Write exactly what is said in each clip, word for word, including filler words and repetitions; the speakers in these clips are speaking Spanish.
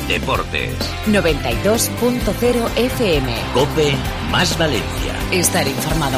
Deportes. noventa y dos punto cero F M. COPE más Valencia. Estar informado.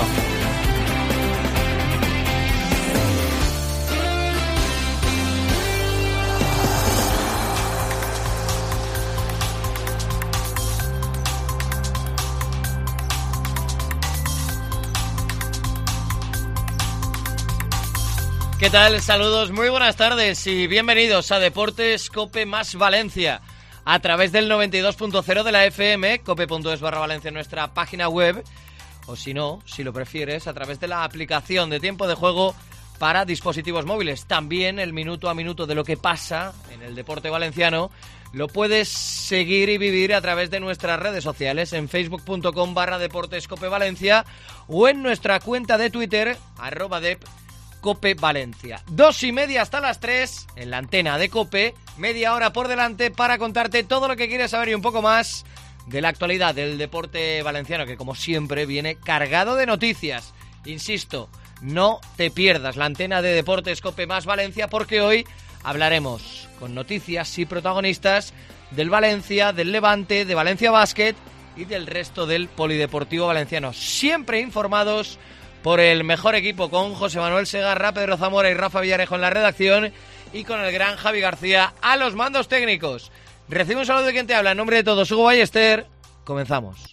¿Qué tal? Saludos, muy buenas tardes y bienvenidos a Deportes COPE más Valencia a través del noventa y dos punto cero de la F M, cope.es barra Valencia en nuestra página web, o si no, si lo prefieres, a través de la aplicación de tiempo de juego para dispositivos móviles. También el minuto a minuto de lo que pasa en el deporte valenciano lo puedes seguir y vivir a través de nuestras redes sociales en facebook.com barra Deportes COPE Valencia o en nuestra cuenta de Twitter, arroba dep COPE Valencia. Dos y media hasta las tres en la antena de COPE, media hora por delante para contarte todo lo que quieres saber y un poco más de la actualidad del deporte valenciano, que como siempre viene cargado de noticias. Insisto, no te pierdas la antena de Deportes COPE más Valencia, porque hoy hablaremos con noticias y protagonistas del Valencia, del Levante, de Valencia Basket y del resto del polideportivo valenciano. Siempre informados por el mejor equipo, con José Manuel Segarra, Pedro Zamora y Rafa Villarejo en la redacción y con el gran Javi García a los mandos técnicos. Recibe un saludo de quien te habla, en nombre de todos, Hugo Ballester. Comenzamos.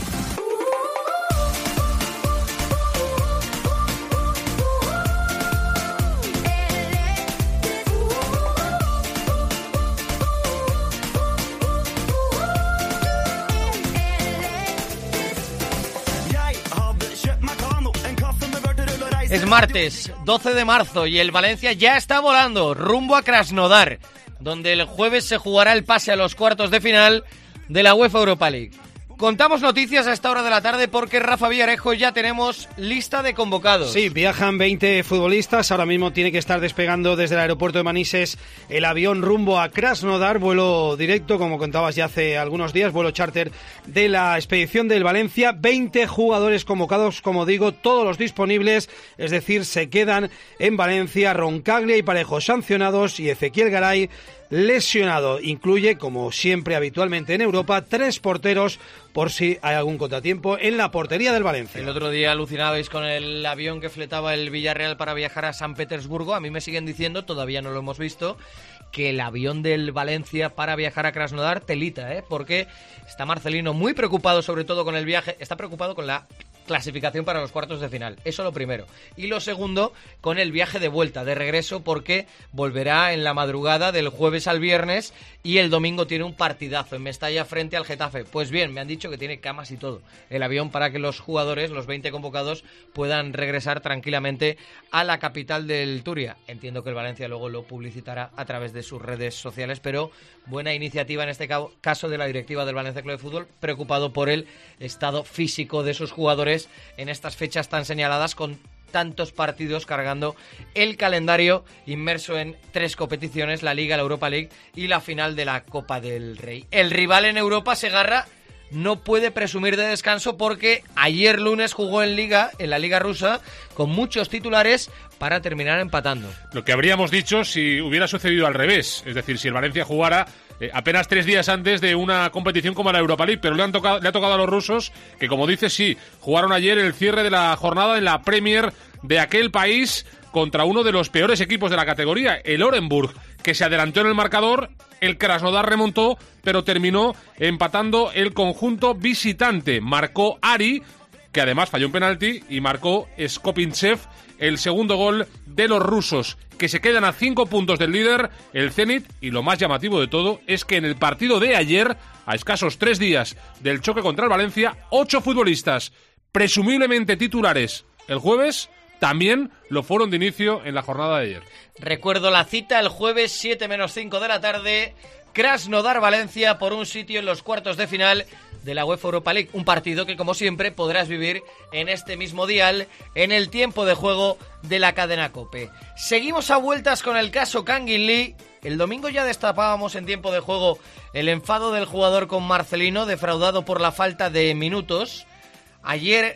Es martes, doce de marzo, y el Valencia ya está volando rumbo a Krasnodar, donde el jueves se jugará el pase a los cuartos de final de la UEFA Europa League. Contamos noticias a esta hora de la tarde porque, Rafa Villarejo, ya tenemos lista de convocados. Sí, viajan veinte futbolistas. Ahora mismo tiene que estar despegando desde el aeropuerto de Manises el avión rumbo a Krasnodar, vuelo directo, como contabas ya hace algunos días, vuelo charter de la expedición del Valencia. veinte jugadores convocados, como digo, todos los disponibles, es decir, se quedan en Valencia Roncaglia y Parejo sancionados y Ezequiel Garay lesionado. Incluye, como siempre habitualmente en Europa, tres porteros por si hay algún contratiempo en la portería del Valencia. El otro día alucinabais con el avión que fletaba el Villarreal para viajar a San Petersburgo. A mí me siguen diciendo, todavía no lo hemos visto, que el avión del Valencia para viajar a Krasnodar, telita, ¿eh? Porque está Marcelino muy preocupado, sobre todo con el viaje, está preocupado con la clasificación para los cuartos de final, eso lo primero. Y lo segundo, con el viaje de vuelta, de regreso, porque volverá en la madrugada del jueves al viernes y el domingo tiene un partidazo en Mestalla frente al Getafe. Pues bien, me han dicho que tiene camas y todo el avión para que los jugadores, los veinte convocados, puedan regresar tranquilamente a la capital del Turia. Entiendo que el Valencia luego lo publicitará a través de sus redes sociales, pero buena iniciativa en este caso de la directiva del Valencia Club de Fútbol, preocupado por el estado físico de sus jugadores en estas fechas tan señaladas, con tantos partidos, cargando el calendario inmerso en tres competiciones, la Liga, la Europa League y la final de la Copa del Rey. El rival en Europa, Segarra, no puede presumir de descanso porque ayer lunes jugó en Liga, en la Liga rusa, con muchos titulares para terminar empatando. Lo que habríamos dicho si hubiera sucedido al revés, es decir, si el Valencia jugara eh, apenas tres días antes de una competición como la Europa League, pero le, han tocado, le ha tocado a los rusos, que como dices, sí, jugaron ayer el cierre de la jornada en la Premier de aquel país contra uno de los peores equipos de la categoría, el Orenburg, que se adelantó en el marcador. El Krasnodar remontó, pero terminó empatando el conjunto visitante. Marcó Ari, que además falló un penalti, y marcó Skopintsev el segundo gol de los rusos, que se quedan a cinco puntos del líder, el Zenit. Y lo más llamativo de todo es que en el partido de ayer, a escasos tres días del choque contra el Valencia, ocho futbolistas, presumiblemente titulares el jueves, también lo fueron de inicio en la jornada de ayer. Recuerdo la cita el jueves, siete menos cinco de la tarde, Krasnodar-Valencia por un sitio en los cuartos de final de la UEFA Europa League. Un partido que, como siempre, podrás vivir en este mismo dial, en el tiempo de juego de la cadena COPE. Seguimos a vueltas con el caso Kangin Lee. El domingo ya destapábamos en tiempo de juego el enfado del jugador con Marcelino, defraudado por la falta de minutos. Ayer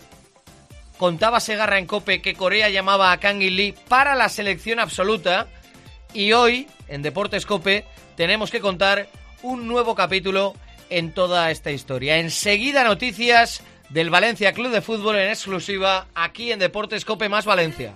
contaba Segarra en COPE que Corea llamaba a Kangin Lee para la selección absoluta, y hoy, en Deportes COPE, tenemos que contar un nuevo capítulo en toda esta historia. Enseguida noticias del Valencia Club de Fútbol en exclusiva aquí en Deportes Cope más Valencia.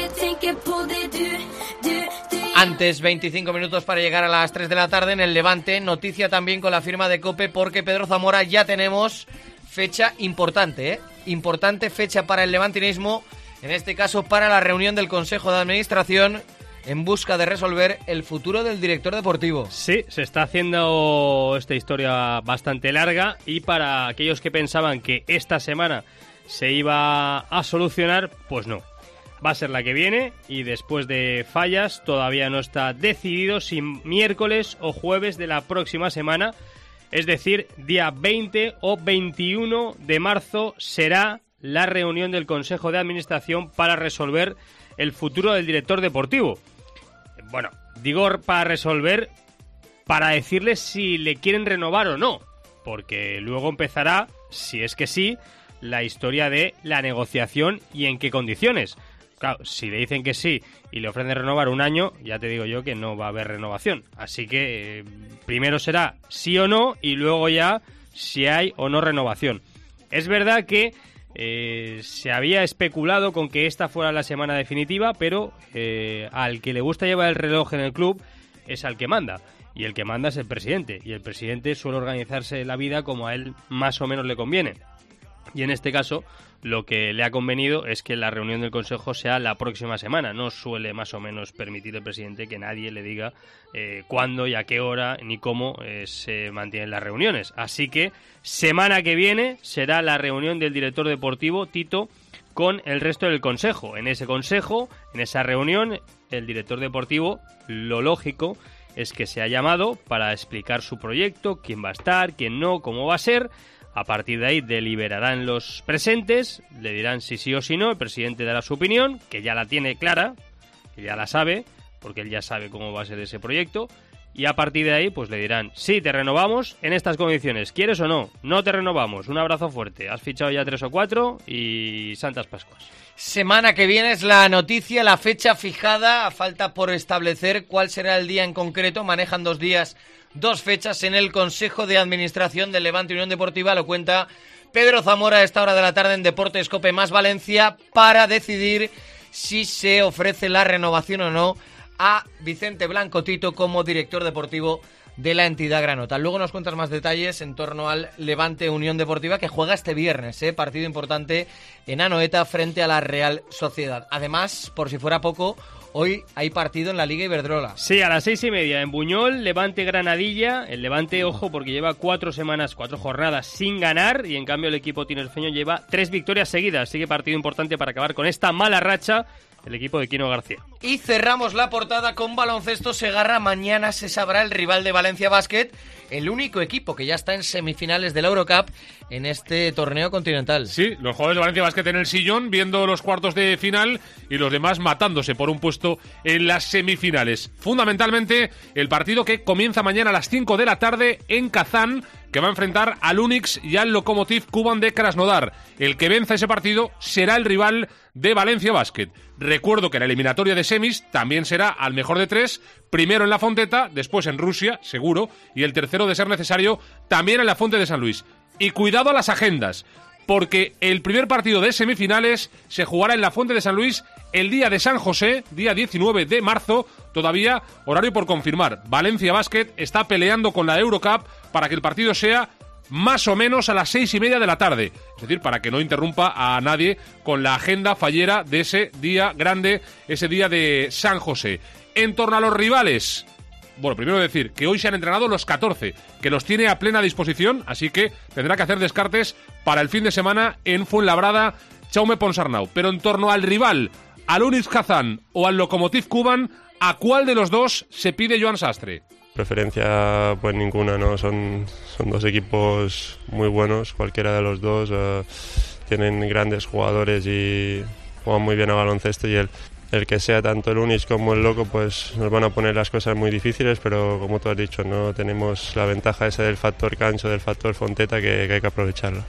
Antes, veinticinco minutos para llegar a las tres de la tarde en el Levante. Noticia también con la firma de Cope porque Pedro Zamora ya tenemos fecha importante, ¿eh? Importante fecha para el levantinismo, en este caso para la reunión del Consejo de Administración en busca de resolver el futuro del director deportivo. Sí, se está haciendo esta historia bastante larga y para aquellos que pensaban que esta semana se iba a solucionar, pues no. Va a ser la que viene y después de fallas todavía no está decidido si miércoles o jueves de la próxima semana, es decir, día veinte o veintiuno de marzo será la reunión del Consejo de Administración para resolver el futuro del director deportivo. Bueno, digo para resolver, para decirles si le quieren renovar o no, porque luego empezará, si es que sí, la historia de la negociación y en qué condiciones. Claro, si le dicen que sí y le ofrecen renovar un año, ya te digo yo que no va a haber renovación. Así que eh, primero será sí o no y luego ya si hay o no renovación. Es verdad que eh, se había especulado con que esta fuera la semana definitiva, pero eh, al que le gusta llevar el reloj en el club es al que manda. Y el que manda es el presidente. Y el presidente suele organizarse la vida como a él más o menos le conviene. Y en este caso, lo que le ha convenido es que la reunión del Consejo sea la próxima semana. No suele más o menos permitir el presidente que nadie le diga eh, cuándo y a qué hora ni cómo eh, se mantienen las reuniones. Así que semana que viene será la reunión del director deportivo, Tito, con el resto del Consejo. En ese Consejo, en esa reunión, el director deportivo, lo lógico es que se ha llamado para explicar su proyecto, quién va a estar, quién no, cómo va a ser. A partir de ahí deliberarán los presentes, le dirán si sí o si no, el presidente dará su opinión, que ya la tiene clara, que ya la sabe, porque él ya sabe cómo va a ser ese proyecto, y a partir de ahí pues le dirán, sí, te renovamos en estas condiciones, ¿quieres o no? No te renovamos, un abrazo fuerte, has fichado ya tres o cuatro y Santas Pascuas. Semana que viene es la noticia, la fecha fijada, falta por establecer cuál será el día en concreto, manejan dos días, dos fechas en el Consejo de Administración del Levante Unión Deportiva, lo cuenta Pedro Zamora a esta hora de la tarde en Deportes Cope más Valencia para decidir si se ofrece la renovación o no a Vicente Blanco Tito como director deportivo de la entidad granota. Luego nos cuentas más detalles en torno al Levante Unión Deportiva que juega este viernes, ¿eh? Partido importante en Anoeta frente a la Real Sociedad. Además, por si fuera poco, hoy hay partido en la Liga Iberdrola. Sí, a las seis y media en Buñol, Levante Granadilla. El Levante, ojo, porque lleva cuatro semanas, cuatro jornadas sin ganar y en cambio el equipo tinerfeño lleva tres victorias seguidas. Así que partido importante para acabar con esta mala racha el equipo de Quino García. Y cerramos la portada con baloncesto Segarra. Mañana se sabrá el rival de Valencia Basket, el único equipo que ya está en semifinales de la Eurocup en este torneo continental. Sí, los jugadores de Valencia Basket en el sillón viendo los cuartos de final y los demás matándose por un puesto en las semifinales. Fundamentalmente el partido que comienza mañana a las cinco de la tarde en Kazán, que va a enfrentar al Unix y al Lokomotiv Kuban de Krasnodar. El que venza ese partido será el rival de Valencia Basket. Recuerdo que la eliminatoria de semis también será al mejor de tres, primero en la Fonteta, después en Rusia, seguro, y el tercero, de ser necesario, también en la Fonte de San Luis. Y cuidado a las agendas, porque el primer partido de semifinales se jugará en la Fuente de San Luis el día de San José, día diecinueve de marzo, todavía horario por confirmar. Valencia Basket está peleando con la Eurocup para que el partido sea más o menos a las seis y media de la tarde, es decir, para que no interrumpa a nadie con la agenda fallera de ese día grande, ese día de San José. En torno a los rivales, bueno, primero decir que hoy se han entrenado los catorce, que los tiene a plena disposición, así que tendrá que hacer descartes para el fin de semana en Fuenlabrada, Jaume Ponsarnau. Pero en torno al rival, al Unix Kazán o al Lokomotiv Kuban, ¿a cuál de los dos se pide Joan Sastre? Preferencia pues ninguna, ¿no? Son, son dos equipos muy buenos, cualquiera de los dos. Uh, tienen grandes jugadores y juegan muy bien a baloncesto y el, el que sea tanto el Unix como el Loco pues nos van a poner las cosas muy difíciles, pero como tú has dicho, no tenemos la ventaja esa del factor cancho, del factor Fonteta que, que hay que aprovecharlo.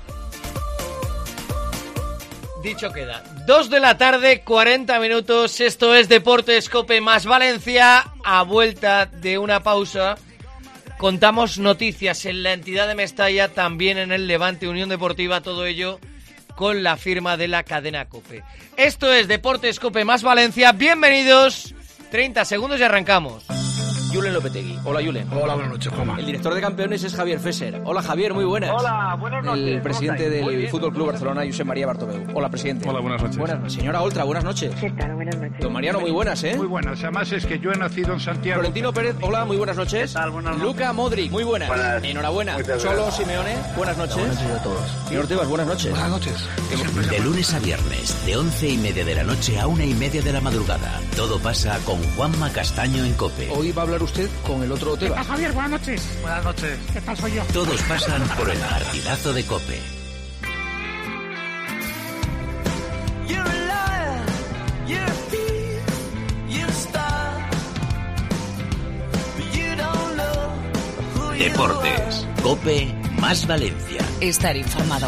Dicho queda. Dos de la tarde, cuarenta minutos. Esto es Deportes Cope más Valencia. A vuelta de una pausa, Contamos noticias en la entidad de Mestalla, también en el Levante Unión Deportiva, todo ello con la firma de la cadena COPE. Esto es Deportes COPE más Valencia. Bienvenidos. treinta segundos y arrancamos. Julen Lopetegui. Hola, Julen. Hola, buenas noches, Juanma. El director de campeones es Javier Fesser. Hola, Javier, muy buenas. Hola, buenas noches. El presidente del Fútbol Club Barcelona, Josep María Bartomeu. Hola, presidente. Hola, buenas noches. Buenas noches. Señora Oltra, buenas noches. ¿Qué tal? Buenas noches. Don Mariano, muy buenas, ¿eh? Muy buenas. Además es que yo he nacido en Santiago. Florentino Pérez, hola, muy buenas noches. ¿Qué tal? Buenas noches. Luka Modric, muy buenas. Buenas. Enhorabuena. Muchas Cholo gracias. Simeone, buenas noches. Buenas noches a todos. Señor Tebas, buenas noches. Buenas noches. De lunes a viernes, de once y media de la noche a una y media de la madrugada. Todo pasa con Juanma Castaño en COPE. Hoy va a hablar usted con el otro ¿Qué tal, Tebas. Javier? Buenas noches. Buenas noches. ¿Qué tal soy yo? Todos pasan por el partidazo de COPE. Deportes, COPE más Valencia. Estar informado.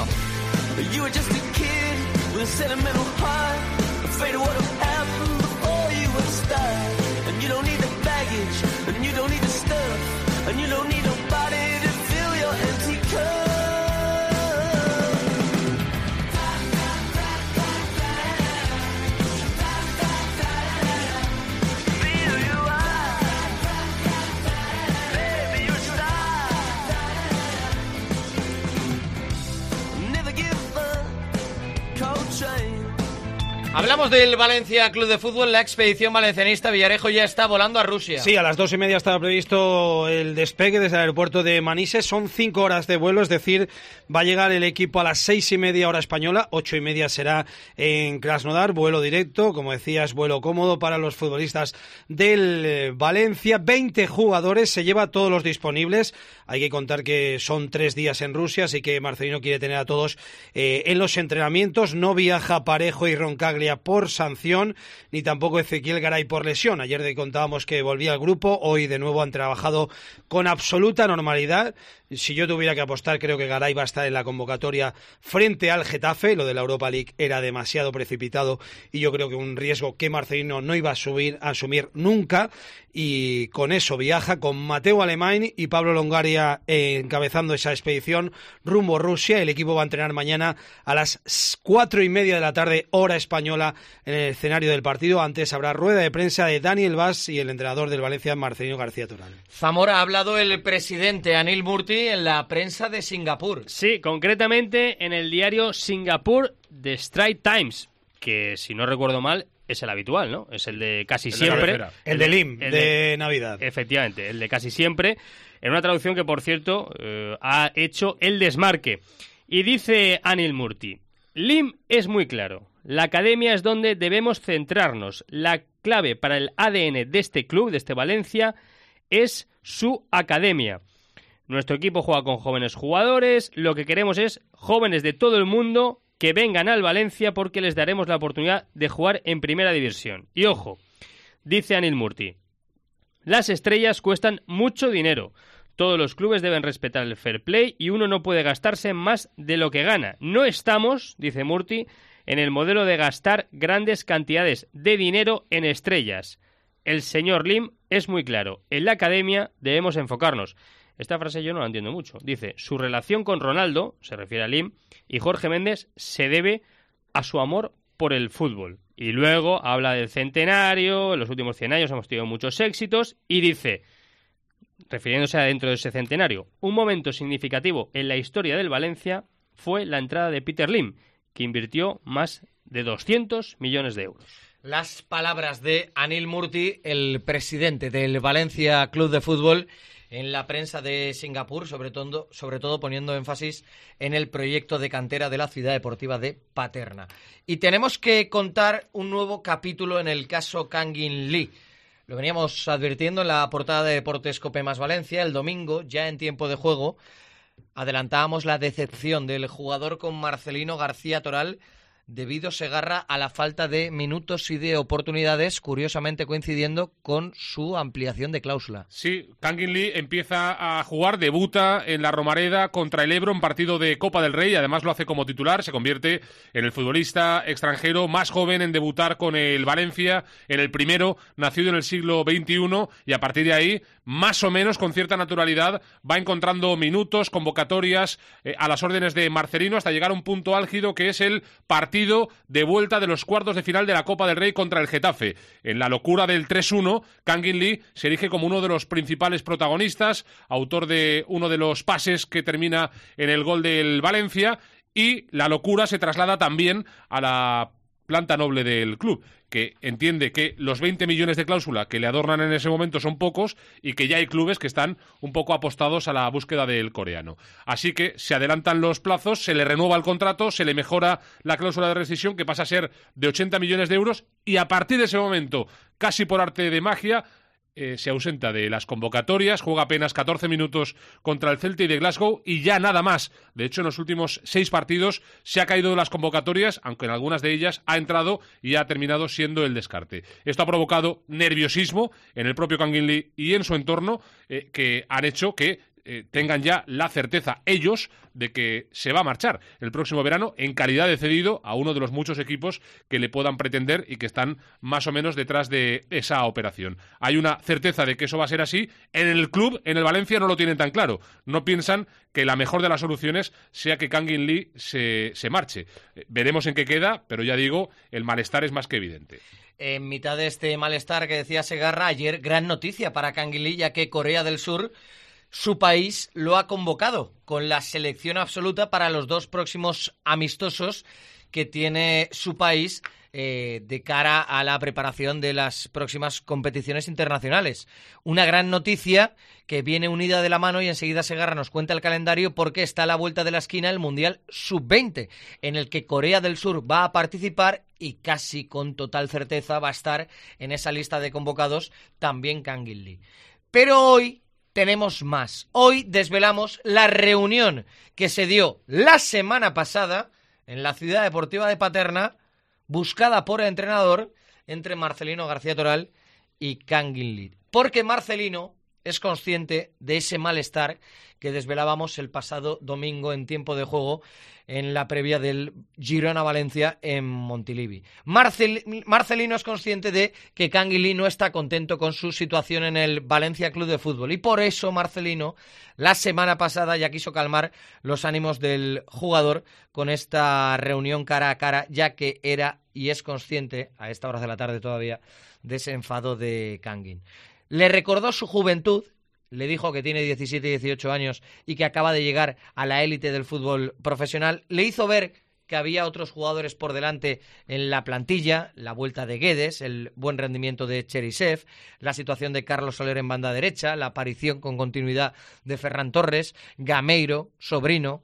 Hablamos del Valencia Club de Fútbol. La expedición valencianista Villarejo ya está volando a Rusia. Sí, a las dos y media estaba previsto el despegue desde el aeropuerto de Manises. Son cinco horas de vuelo, es decir, va a llegar el equipo a las seis y media hora española. Ocho y media será en Krasnodar, vuelo directo. Como decías, vuelo cómodo para los futbolistas del eh, Valencia. veinte jugadores, se lleva a todos los disponibles. Hay que contar que son tres días en Rusia, así que Marcelino quiere tener a todos eh, en los entrenamientos. No viaja Parejo y Roncaglia por sanción, ni tampoco Ezequiel Garay por lesión. Ayer le contábamos que volvía al grupo, hoy de nuevo han trabajado con absoluta normalidad. Si yo tuviera que apostar, creo que Garay va a estar en la convocatoria frente al Getafe. Lo de la Europa League era demasiado precipitado y yo creo que un riesgo que Marcelino no iba a, subir, a asumir nunca. Y con eso viaja con Mateo Alemany y Pablo Longaria eh, encabezando esa expedición rumbo a Rusia. El equipo va a entrenar mañana a las cuatro y media de la tarde, hora española, en el escenario del partido. Antes habrá rueda de prensa de Daniel Vaz y el entrenador del Valencia, Marcelino García Toral. Zamora, ha hablado el presidente Anil Murti en la prensa de Singapur. Sí, concretamente en el diario Singapur The Straits Times, que si no recuerdo mal es el habitual, ¿no? Es el de casi El de siempre. cabecera. El de Lim, el de, de- Navidad. Efectivamente, el de casi siempre, en una traducción que, por cierto, eh, ha hecho el desmarque. Y dice Anil Murti, Lim es muy claro, la academia es donde debemos centrarnos. La clave para el A D N de este club, de este Valencia, es su academia. Nuestro equipo juega con jóvenes jugadores, lo que queremos es jóvenes de todo el mundo que vengan al Valencia porque les daremos la oportunidad de jugar en primera división. Y ojo, dice Anil Murti, las estrellas cuestan mucho dinero. Todos los clubes deben respetar el fair play y uno no puede gastarse más de lo que gana. No estamos, dice Murti, en el modelo de gastar grandes cantidades de dinero en estrellas. El señor Lim es muy claro. En la academia debemos enfocarnos. Esta frase yo no la entiendo mucho. Dice, su relación con Ronaldo, se refiere a Lim, y Jorge Méndez se debe a su amor por el fútbol. Y luego habla del centenario, en los últimos cien años hemos tenido muchos éxitos, y dice, refiriéndose a dentro de ese centenario, un momento significativo en la historia del Valencia fue la entrada de Peter Lim, que invirtió más de doscientos millones de euros. Las palabras de Anil Murti, el presidente del Valencia Club de Fútbol, en la prensa de Singapur, sobre todo, sobre todo poniendo énfasis en el proyecto de cantera de la ciudad deportiva de Paterna. Y tenemos que contar un nuevo capítulo en el caso Kangin Lee. Lo veníamos advirtiendo en la portada de Deportes COPE más Valencia. El domingo, ya en tiempo de juego, adelantábamos la decepción del jugador con Marcelino García Toral debido Segarra a la falta de minutos y de oportunidades, curiosamente coincidiendo con su ampliación de cláusula. Sí, Kangin Lee empieza a jugar, debuta en la Romareda contra el Ebro en partido de Copa del Rey, además lo hace como titular, se convierte en el futbolista extranjero más joven en debutar con el Valencia, en el primero nacido en el siglo veintiuno, y a partir de ahí, más o menos con cierta naturalidad, va encontrando minutos, convocatorias eh, a las órdenes de Marcelino hasta llegar a un punto álgido que es el partido de vuelta de los cuartos de final de la Copa del Rey contra el Getafe. En la locura del tres uno, Kangin Lee se erige como uno de los principales protagonistas, autor de uno de los pases que termina en el gol del Valencia, y la locura se traslada también a la planta noble del club, que entiende que los veinte millones de cláusula que le adornan en ese momento son pocos y que ya hay clubes que están un poco apostados a la búsqueda del coreano. Así que se adelantan los plazos, se le renueva el contrato, se le mejora la cláusula de rescisión, que pasa a ser de ochenta millones de euros, y a partir de ese momento, casi por arte de magia, Eh, se ausenta de las convocatorias, juega apenas catorce minutos contra el Celtic de Glasgow y ya nada más. De hecho, en los últimos seis partidos se ha caído de las convocatorias, aunque en algunas de ellas ha entrado y ha terminado siendo el descarte. Esto ha provocado nerviosismo en el propio Kangin Lee y en su entorno, eh, que han hecho que eh, tengan ya la certeza ellos de que se va a marchar el próximo verano en calidad de cedido a uno de los muchos equipos que le puedan pretender y que están más o menos detrás de esa operación. Hay una certeza de que eso va a ser así. En el club, en el Valencia, no lo tienen tan claro. No piensan que la mejor de las soluciones sea que Kangin Lee se, se marche. Eh, veremos en qué queda, pero ya digo, el malestar es más que evidente. En mitad de este malestar que decía Segarra, ayer gran noticia para Kangin Lee, ya que Corea del Sur, su país, lo ha convocado con la selección absoluta para los dos próximos amistosos que tiene su país eh, de cara a la preparación de las próximas competiciones internacionales. Una gran noticia que viene unida de la mano, y enseguida Segarra nos cuenta el calendario, porque está a la vuelta de la esquina el Mundial sub veinte, en el que Corea del Sur va a participar y casi con total certeza va a estar en esa lista de convocados también Kangin Lee. Pero hoy tenemos más. Hoy desvelamos la reunión que se dio la semana pasada en la Ciudad Deportiva de Paterna, buscada por el entrenador, entre Marcelino García Toral y Kangin Lee. Porque Marcelino es consciente de ese malestar que desvelábamos el pasado domingo en tiempo de juego en la previa del Girona-Valencia en Montilivi. Marcel, Marcelino es consciente de que Kangin Lee no está contento con su situación en el Valencia Club de Fútbol, y por eso Marcelino la semana pasada ya quiso calmar los ánimos del jugador con esta reunión cara a cara, ya que era y es consciente, a esta hora de la tarde todavía, de ese enfado de Kangin. Le recordó su juventud, le dijo que tiene diecisiete y dieciocho años y que acaba de llegar a la élite del fútbol profesional. Le hizo ver que había otros jugadores por delante en la plantilla, la vuelta de Guedes, el buen rendimiento de Cherisev, la situación de Carlos Soler en banda derecha, la aparición con continuidad de Ferran Torres, Gameiro, Sobrino,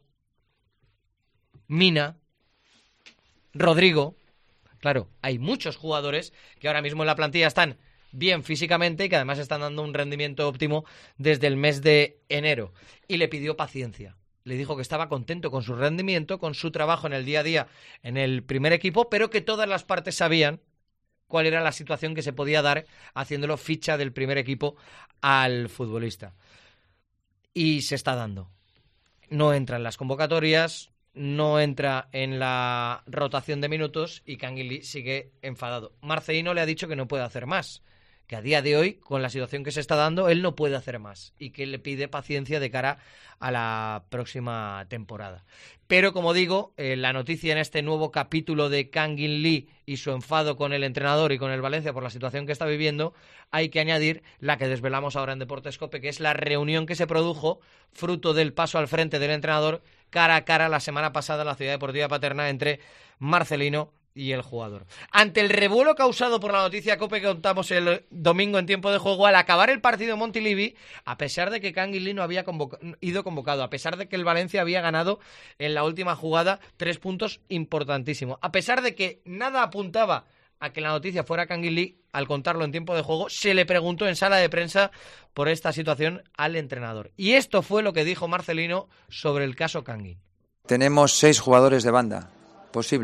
Mina, Rodrigo. Claro, hay muchos jugadores que ahora mismo en la plantilla están bien físicamente y que además están dando un rendimiento óptimo desde el mes de enero. Y le pidió paciencia. Le dijo que estaba contento con su rendimiento, con su trabajo en el día a día en el primer equipo, pero que todas las partes sabían cuál era la situación que se podía dar haciéndolo ficha del primer equipo al futbolista. Y se está dando. No entra en las convocatorias, no entra en la rotación de minutos y Kangin Lee sigue enfadado. Marcelino le ha dicho que no puede hacer más, que a día de hoy, con la situación que se está dando, él no puede hacer más y que le pide paciencia de cara a la próxima temporada. Pero, como digo, eh, la noticia en este nuevo capítulo de Kangin Lee y su enfado con el entrenador y con el Valencia por la situación que está viviendo, hay que añadir la que desvelamos ahora en Deportes Cope, que es la reunión que se produjo fruto del paso al frente del entrenador cara a cara la semana pasada en la Ciudad Deportiva Paterna entre Marcelino y el jugador. Ante el revuelo causado por la noticia Cope que contamos el domingo en tiempo de juego, al acabar el partido en Montilivi, a pesar de que Kangin Lee no había convoca- ido convocado, a pesar de que el Valencia había ganado en la última jugada tres puntos importantísimos, a pesar de que nada apuntaba a que la noticia fuera Kangin Lee, al contarlo en tiempo de juego, se le preguntó en sala de prensa por esta situación al entrenador. Y esto fue lo que dijo Marcelino sobre el caso Kangin. Tenemos seis jugadores de banda posibles.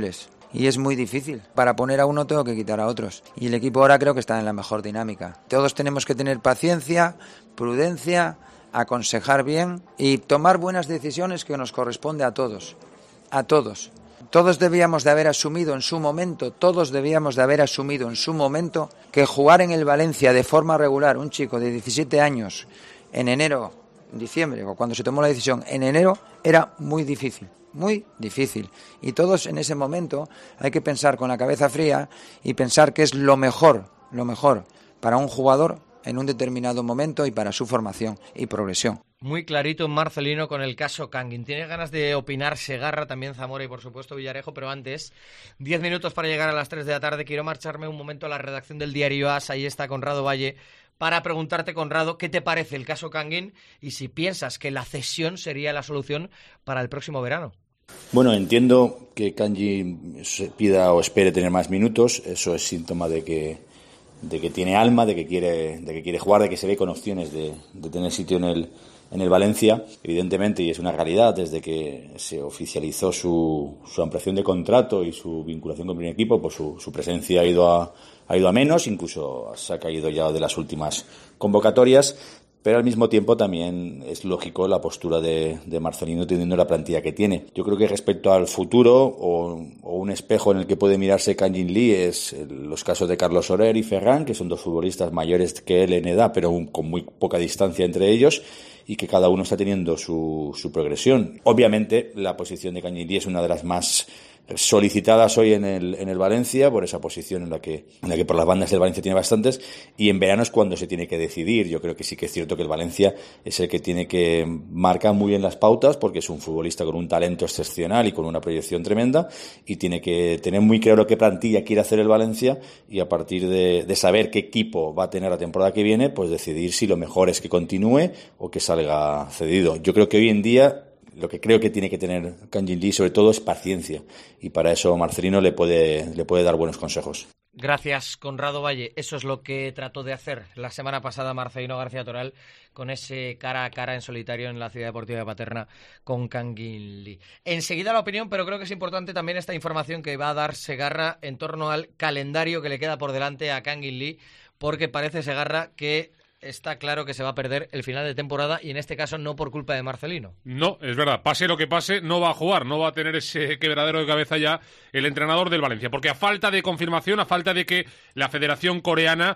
y es muy difícil. Para poner a uno tengo que quitar a otros. Y el equipo ahora creo que está en la mejor dinámica. Todos tenemos que tener paciencia, prudencia, aconsejar bien y tomar buenas decisiones que nos corresponde a todos. A todos. Todos debíamos de haber asumido en su momento, todos debíamos de haber asumido en su momento que jugar en el Valencia de forma regular, un chico de diecisiete años, en enero, en diciembre, o cuando se tomó la decisión, en enero, era muy difícil, muy difícil. Y todos en ese momento hay que pensar con la cabeza fría y pensar que es lo mejor, lo mejor para un jugador en un determinado momento y para su formación y progresión. Muy clarito Marcelino con el caso Canguin. Tiene ganas de opinar Segarra, también Zamora y por supuesto Villarejo, pero antes, diez minutos para llegar a las tres de la tarde. Quiero marcharme un momento a la redacción del diario AS, ahí está Conrado Valle, para preguntarte, Conrado, ¿qué te parece el caso Canguin y si piensas que la cesión sería la solución para el próximo verano? Bueno, entiendo que Canguin pida o espere tener más minutos, eso es síntoma de que de que tiene alma, de que quiere de que quiere jugar, de que se ve con opciones de, de tener sitio en el en el Valencia, evidentemente, y es una realidad desde que se oficializó su, su ampliación de contrato y su vinculación con el primer equipo, pues su, su presencia ha ido a, ha ido a menos, incluso se ha caído ya de las últimas convocatorias, pero al mismo tiempo también es lógico la postura de, de Marcelino teniendo la plantilla que tiene. Yo creo que respecto al futuro o, o un espejo en el que puede mirarse Canguin Lee es los casos de Carlos Soler y Ferran, que son dos futbolistas mayores que él en edad, pero un, con muy poca distancia entre ellos, y que cada uno está teniendo su, su progresión. Obviamente, la posición de Canguin Lee es una de las más solicitadas hoy en el en el Valencia, por esa posición en la que en la que por las bandas el Valencia tiene bastantes, y en verano es cuando se tiene que decidir. Yo creo que sí que es cierto que el Valencia es el que tiene que marcar muy bien las pautas, porque es un futbolista con un talento excepcional y con una proyección tremenda, y tiene que tener muy claro qué plantilla quiere hacer el Valencia, y a partir de, de saber qué equipo va a tener la temporada que viene, pues decidir si lo mejor es que continúe o que salga cedido. Yo creo que hoy en día lo que creo que tiene que tener Canguin Lee sobre todo es paciencia, y para eso Marcelino le puede, le puede dar buenos consejos. Gracias, Conrado Valle. Eso es lo que trató de hacer la semana pasada Marcelino García Toral con ese cara a cara en solitario en la Ciudad Deportiva de Paterna con Canguin Lee. Enseguida la opinión, pero creo que es importante también esta información que va a dar Segarra en torno al calendario que le queda por delante a Canguin Lee, porque parece, Segarra, que está claro que se va a perder el final de temporada, y en este caso no por culpa de Marcelino. No, es verdad, pase lo que pase, no va a jugar, no va a tener ese quebradero de cabeza ya el entrenador del Valencia, porque a falta de confirmación, a falta de que la Federación Coreana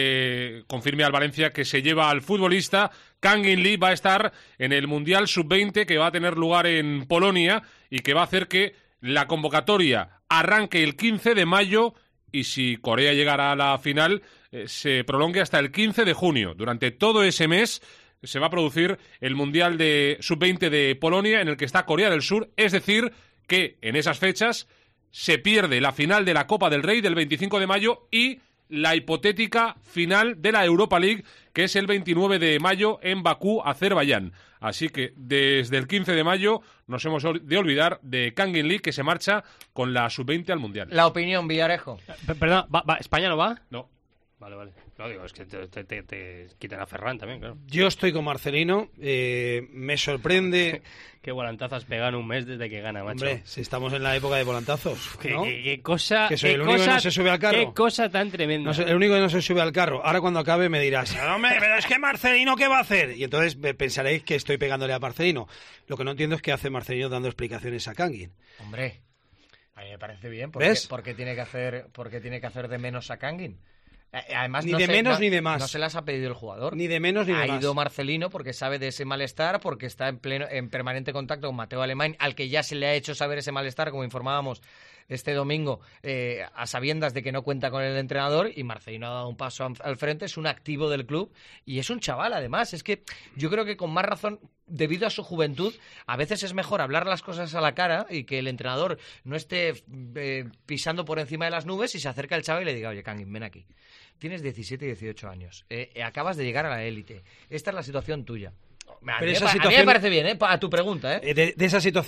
le confirme al Valencia que se lleva al futbolista, Canguin Lee va a estar en el Mundial sub veinte que va a tener lugar en Polonia y que va a hacer que la convocatoria arranque el quince de mayo y si Corea llegara a la final eh, se prolongue hasta el quince de junio. Durante todo ese mes se va a producir el Mundial de sub veinte de Polonia en el que está Corea del Sur, es decir, que en esas fechas se pierde la final de la Copa del Rey del veinticinco de mayo y la hipotética final de la Europa League, que es el veintinueve de mayo en Bakú, Azerbaiyán. Así que desde el quince de mayo nos hemos de olvidar de Canguin Lee, que se marcha con la sub veinte al Mundial. La opinión, Villarejo. Perdón, ¿va, va, ¿España no va? No. Vale, vale. No, digo, es que te, te, te, te quitan a Ferran también, claro. Yo estoy con Marcelino, eh, me sorprende... Qué volantazos pegan un mes desde que gana, macho. Hombre, si estamos en la época de volantazos, ¿no? ¿Qué, qué, qué cosa... Que soy qué el único cosa, que no se sube al carro. Qué cosa tan tremenda. No sé, el único que no se sube al carro. Ahora cuando acabe me dirás, hombre, pero es que Marcelino, ¿qué va a hacer? Y entonces pensaréis que estoy pegándole a Marcelino. Lo que no entiendo es qué hace Marcelino dando explicaciones a Canguin. Hombre, a mí me parece bien. ¿Por qué, ¿por qué tiene que hacer, por qué tiene que hacer de menos a Canguin? Además, ni no de se, menos no, ni de más. No se las ha pedido el jugador. Ni de menos ni de ha más. Ha ido Marcelino porque sabe de ese malestar, porque está en pleno, en permanente contacto con Mateo Alemán, al que ya se le ha hecho saber ese malestar, como informábamos este domingo, eh, a sabiendas de que no cuenta con el entrenador, y Marcelino ha dado un paso al frente, es un activo del club y es un chaval, además. Es que yo creo que con más razón, debido a su juventud, a veces es mejor hablar las cosas a la cara y que el entrenador no esté eh, pisando por encima de las nubes y se acerca al chaval y le diga, oye, Canguin, ven aquí. Tienes diecisiete y dieciocho años, eh, acabas de llegar a la élite, esta es la situación tuya. A, Pero mí, esa a situación, mí me parece bien, ¿eh? A tu pregunta, ¿eh? De, de esa situación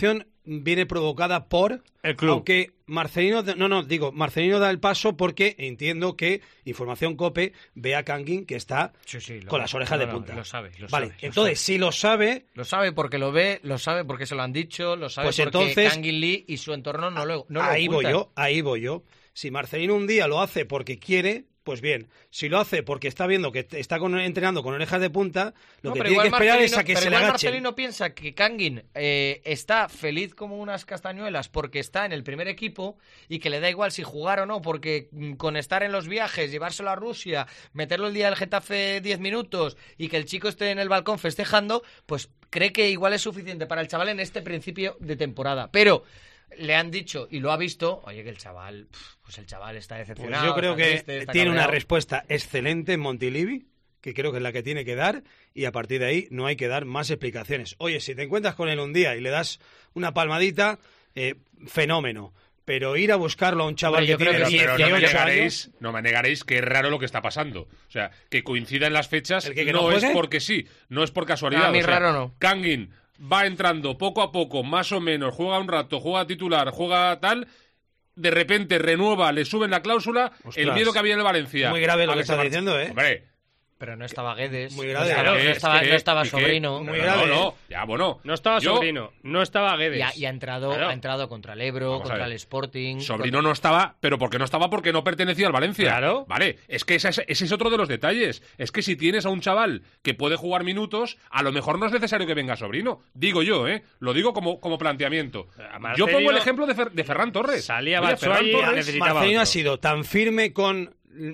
viene provocada por el club. Aunque Marcelino, no, no, digo, Marcelino da el paso porque entiendo que Información COPE ve a Canguin que está sí, sí, lo, con las orejas no, de no, punta. Lo sabe, lo vale, sabe. Lo entonces, sabe. si lo sabe... Lo sabe porque lo ve, lo sabe porque se lo han dicho, lo sabe pues porque entonces, Kangin Lee y su entorno no lo no Ahí lo voy ocultan. yo, ahí voy yo. Si Marcelino un día lo hace porque quiere... Pues bien, si lo hace porque está viendo que está con, entrenando con orejas de punta, lo No, que pero tiene que igual esperar Marcelino- es a que pero se le igual agache. Marcelino piensa que Kangin eh, está feliz como unas castañuelas porque está en el primer equipo y que le da igual si jugar o no, porque mm, con estar en los viajes, llevárselo a Rusia, meterlo el día del Getafe diez minutos y que el chico esté en el balcón festejando, pues cree que igual es suficiente para el chaval en este principio de temporada. Pero le han dicho y lo ha visto, oye, que el chaval, pues el chaval está decepcionado. Pues yo creo está que triste, está tiene una cabreado. respuesta excelente en Montilivi, que creo que es la que tiene que dar, y a partir de ahí no hay que dar más explicaciones. Oye, si te encuentras con él un día y le das una palmadita, eh, fenómeno. Pero ir a buscarlo a un chaval Hombre, yo que creo tiene que sí, Pero no me dieciocho años... negaréis, no me negaréis que es raro lo que está pasando. O sea, que coincidan las fechas ¿El que- que no, no es juegue? porque sí, no es por casualidad. No, a mí o sea, raro no. Kangin va entrando poco a poco, más o menos, juega un rato, juega titular, juega tal, de repente renueva, le suben la cláusula, Ostras. el miedo que había en el Valencia. Muy grave lo a que se estás marche. diciendo, ¿eh? Hombre, Pero no estaba Guedes, Muy no grave. estaba, claro, no es estaba, que- no estaba y que- Sobrino. Muy no, grave, No, ¿eh? no, ya, bueno. No estaba Yo- Sobrino, no estaba Guedes. Y ha, y ha entrado, Claro. ha entrado contra el Ebro, Vamos a contra ver. el Sporting. Sobrino contra- no estaba, pero porque no estaba porque no pertenecía al Valencia. Claro. Vale, es que ese es, ese es otro de los detalles. Es que si tienes a un chaval que puede jugar minutos, a lo mejor no es necesario que venga Sobrino. Digo yo, ¿eh? Lo digo como, como planteamiento. A Yo Marcelino pongo el ejemplo de, Fer- de Ferran Torres. salía Oye, Batshuayi, Ferran Torres, necesitaba Marcelino otro. ha sido tan firme con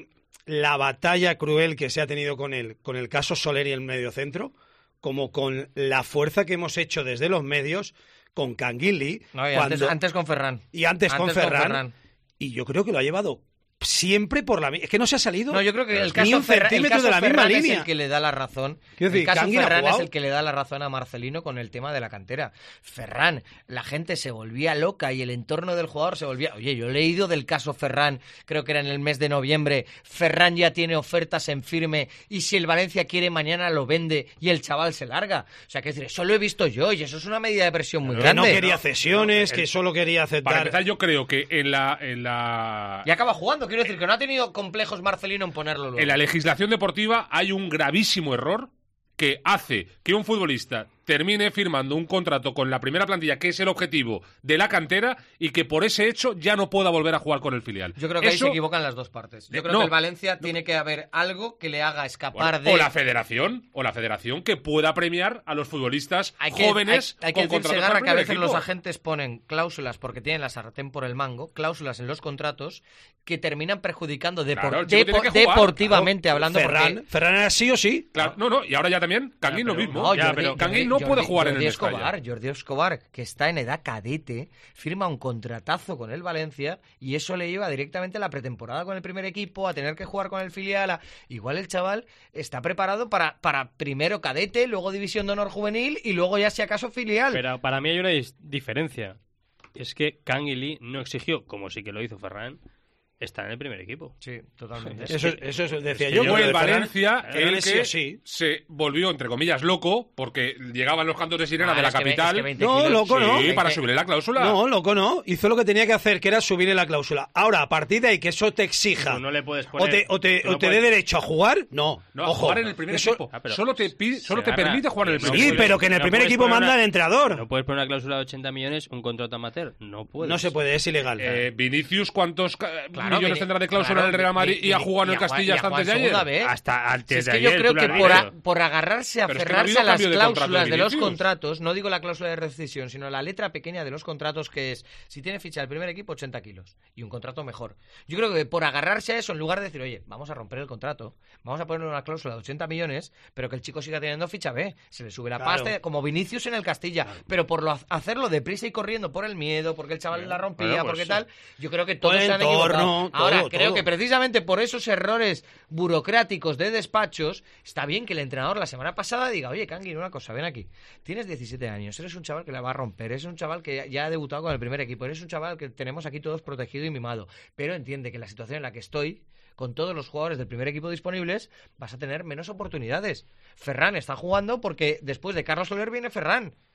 la batalla cruel que se ha tenido con el, con el caso Soler y el mediocentro, como con la fuerza que hemos hecho desde los medios con Kangin Lee. No, y cuando- antes, antes con Ferran. y antes, con, Antes Ferran, Y yo creo que lo ha llevado siempre por la misma... Es que no se ha salido No, yo creo que ni el caso un Ferran, el centímetro caso de la misma Ferran es línea. el que le da la razón. Quiero decir, el caso Kangin ha Ferran es jugado. el que le da la razón a Marcelino con el tema de la cantera. Ferran, la gente se volvía loca y el entorno del jugador se volvía... Oye, yo he leído del caso Ferran, creo que era en el mes de noviembre. Ferran ya tiene ofertas en firme y si el Valencia quiere mañana lo vende y el chaval se larga. O sea, que decir, eso lo he visto yo y eso es una medida de presión muy Que grande. no quería cesiones, que solo quería Para aceptar... empezar, yo creo que en la, en la Y acaba jugando, quiero decir que no ha tenido complejos Marcelino en ponerlo luego. En la legislación deportiva hay un gravísimo error que hace que un futbolista termine firmando un contrato con la primera plantilla, que es el objetivo de la cantera, y que por ese hecho ya no pueda volver a jugar con el filial. Yo creo que ahí Eso- se equivocan las dos partes. Yo Eh, creo no, que el Valencia tiene que haber algo que le haga escapar Bueno, de... O la federación, o la federación que pueda premiar a los futbolistas Hay que, jóvenes hay, hay que con decir, contratos Segarra, para el que a primer veces los equipo. agentes ponen cláusulas porque tienen la sartén por el mango, cláusulas en los contratos que terminan perjudicando depor- Claro, el chico depo- tiene que jugar, deportivamente claro. hablando. Ferran, porque- Ferran era sí o sí. Claro, no, no, y ahora ya también, Kangin Ya, lo pero- mismo. No, Ya, Jordi, pero Kangin Jordi- no puede Jordi- jugar en Jordi el Escobar, Mestalla. Jordi Escobar, que está en edad cadete, firma un contratazo con el Valencia y eso le lleva directamente a la pretemporada con el primer equipo, a tener que jugar con el filial. a- Igual el chaval está preparado para, para primero cadete, luego división de honor juvenil y luego ya si acaso filial. Pero para mí hay una dis- diferencia. Es que Kangin Lee no exigió, como sí que lo hizo Ferran, estar en el primer equipo. Sí, totalmente. Eso, eso es- decía es yo. que Fue lo el de Ferran- Valencia Ferran el es sí que o sí. se volvió, entre comillas, loco, porque llegaban los cantos de sirena Ah, de la es que ve- es capital. que veinte No, kilos- loco, no. Sí, para veinte- subirle la cláusula. No, loco, no. Hizo lo que tenía que hacer, que era subirle la cláusula. Ahora, a partir de ahí, que eso te exija Tú no le puedes o poner- te, o te, tú no o te puedes- dé derecho a jugar, no. No, a Ojo, jugar en el primer eso- equipo. Ah, pero- solo te, pide, solo te Segarra, permite jugar en el que no primer Sí, equipo. pero que en el no primer puedes equipo poner manda una- el entrenador. No puedes poner una cláusula de ochenta millones, un contrato amateur. No puedes. No se puede, es ilegal. Eh, Vinicius, ¿cuántos ca- Claro, millones Vini- tendrá de cláusula claro, en el Real Madrid Vini- y ha jugado en el y a Juan- Castilla y a hasta Juan antes de ayer? Segunda vez. Hasta antes Si es de que ayer, yo creo tú lo que has por, a- visto. por agarrarse a Pero es que no ha aferrarse habido a las cambio de contrato de cláusulas de los Vinicius. contratos, no digo la cláusula de rescisión, sino la letra pequeña de los contratos, que es, si tiene ficha del primer equipo, ochenta kilos y un contrato mejor. Yo creo que por agarrarse a eso, en lugar de decir, oye, vamos a romper el contrato, vamos a poner una cláusula de ochenta millones, pero que el chico siga teniendo ficha B, se le sube la Claro. pasta, como Vinicius en el Castilla, pero por lo, hacerlo deprisa y corriendo por el miedo, porque el chaval la rompía, Bueno, pues porque sí. tal, yo creo que todos Por el se han entorno, equivocado. todo, Ahora, creo todo. que precisamente por esos errores burocráticos de despachos, está bien que el entrenador la semana pasada diga, oye, Kangin, una cosa, ven aquí, tienes diecisiete años, eres un chaval que la va a romper, eres un chaval que ya ha debutado con el primer equipo, eres un chaval que tenemos aquí todos protegido y mimado, pero entiende que la situación en la que estoy, con todos los jugadores del primer equipo disponibles, vas a tener menos oportunidades. Ferran está jugando porque después de Carlos Soler viene Ferran.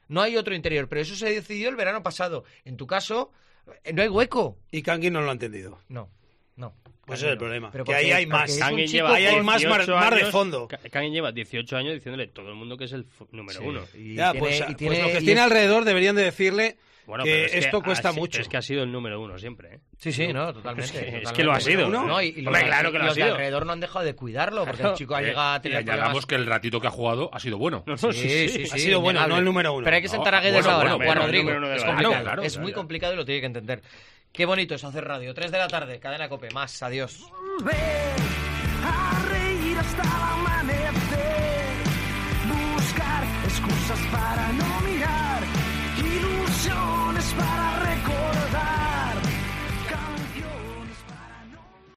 No hay otro interior, pero eso se decidió el verano pasado. En tu caso, eh, no hay hueco. Y Kangin no lo ha entendido. No, no. Pues ese es el problema. Pero que porque- ahí hay porque más. es un Kangin chico lleva ahí hay más mar, dieciocho mar de años- fondo. Ka- Kangin lleva dieciocho años diciéndole todo el mundo que es el f- número Sí, uno. y Ya, tiene- pues, y pues tiene- lo que y tiene es- alrededor deberían de decirle Bueno, que pero es esto que cuesta ha si- mucho. Es que ha sido el número uno siempre, ¿eh? Sí, sí, no, totalmente. Es que- es totalmente. que lo ha sido, No, ¿no? y, y los, Hombre, claro que lo ha los de sido. alrededor no han dejado de cuidarlo, porque Claro. el chico ha Eh, llegado a y tener añadamos problemas. que el ratito que ha jugado ha sido bueno. No, no, sí, sí. Ha sido bueno, innegable. no el número uno. Pero hay que sentar a No, Guedes bueno, ahora, bueno, o a bueno, Rodrigo. el número uno Es del complicado, Barça. Claro, es claro, muy ya. complicado y lo tiene que entender. Qué bonito es hacer radio. tres de la tarde, Cadena COPE. Más, adiós. A reír hasta el amanecer, buscar excusas para no